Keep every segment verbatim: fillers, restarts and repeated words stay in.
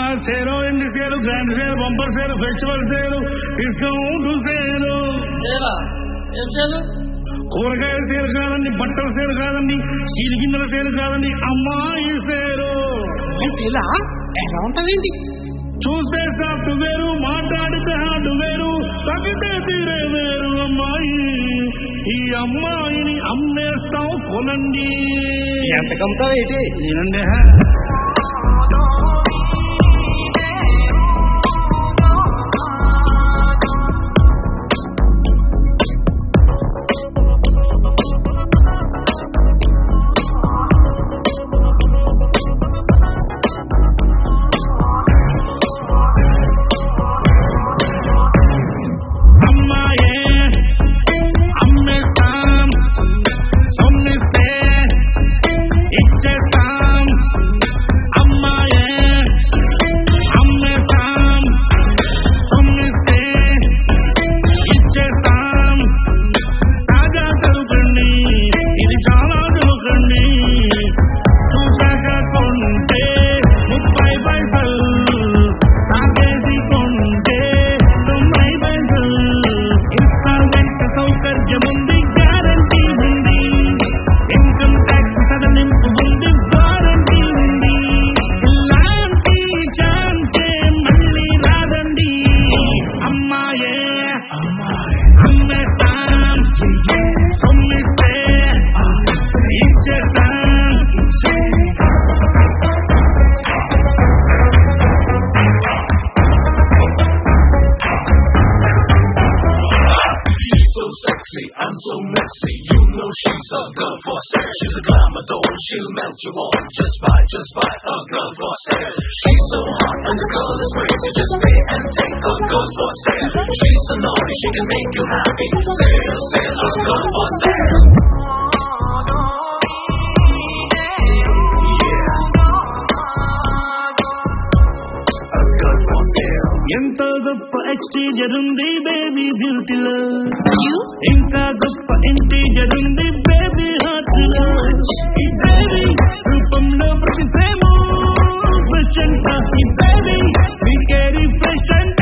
సేరు ఎండి సేరు గ్రాండ్ సేరు బంపర్ సేరు ఫెస్టివల్ సేరు డిస్కౌంట్ సేరు కూరగాయల సేరు కాదండి, బట్టల సేరు కాదండి, చీలి గిన్నెల సేరు కాదండి, అమ్మాయి సేరు. ఎలా ఉంటదేంటి? చూస్తే సాఫ్ట్ వేరు, మాట్లాడితే హార్డ్ వేరు, తగ్గితే తీరే వేరు. అమ్మాయి ఈ అమ్మాయిని అమ్మేస్తాం కొనండి. ఎంత కమ్ముతావు ఏంటి? నేనండి I'm so messy, you know she's a girl for sale. She's a glamour doll, she'll melt you on just by, just by a girl for sale. She's so hot and the girl is crazy, just pay and take a girl for sale. She's so naughty, she can make you happy. Sale, sale, a girl for sale. ఎంత గొప్ప ఎక్స్టీజర్ ఉంది baby బ్యూటీలో, ఇంకా గొప్ప integer ఉంది baby heart లో. ఈ baby రూపంలో ప్రతి ప్రేమ ఫ్రెష్ అంట, ఈ బేబీ మీకేరీ ఫ్రెష్ అంట.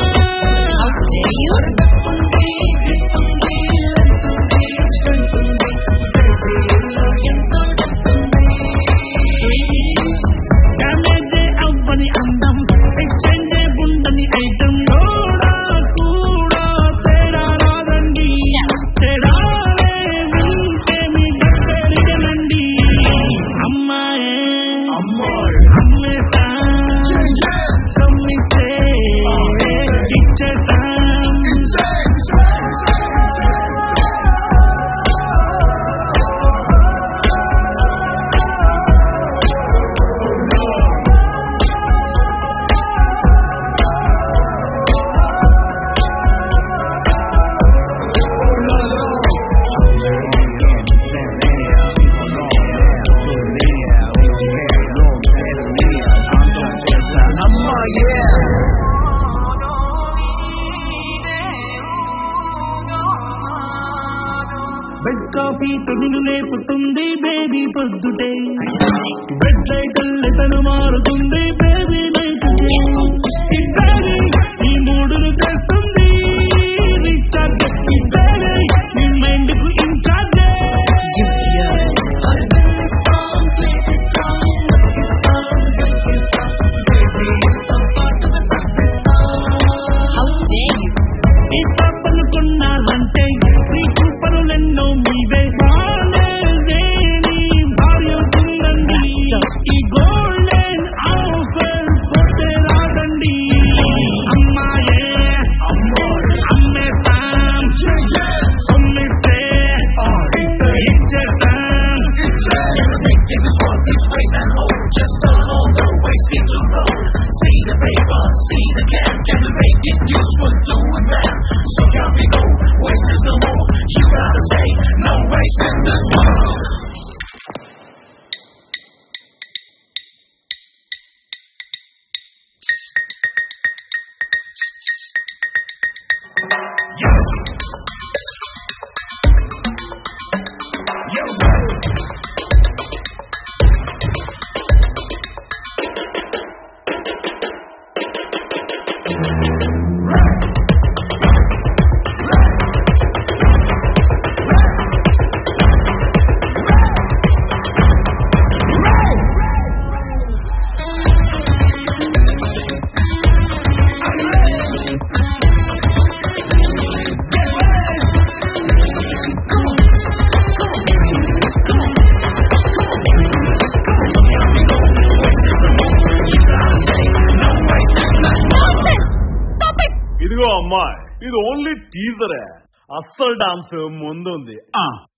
డ్యామేజే అవ్వని అందం, ఎక్స్చేంజే ఉండని ఐటమ్, కూడా కూడా తేడా రాదండి. తేడాలే వింటే మీ గట్టెరిగనండి. అమ్మాయే అమ్మేస్తా, కమ్మిస్తే ఇచ్చేస్తా. బెడ్ కాఫీ తొడిలు లేపుతుంది బేబీ పొద్దుటే, బెడ్ లైటల్ తను మారుతుంది బేబీ నైట్. ఇద్దరి ఈ మూడును చేస్తుంది రీఛార్జ్, ఇద్దరి మీ మైండ్ కు ఇన్ఛార్జ్. ఈ పాపను కొన్నారంటే నీకు పనులెన్నో మీవే. బాలేదేని భార్య ఉందండి, ఈ గోల్డెన్ ఆఫర్ పోతే రాదండి. అమ్మాయే అమ్మేస్తాం, సొమ్మిస్తే ఇచ్చేస్తాం. Just turn on the way, see the road, see the paper, see the can, can make it useful to a man. So here we go, waste is no more. You gotta say, no waste in this world. Yes. Yo, ఇదిగో అమ్మాయి, ఇది only టీజరే, అస్సలు dance ముందుంది.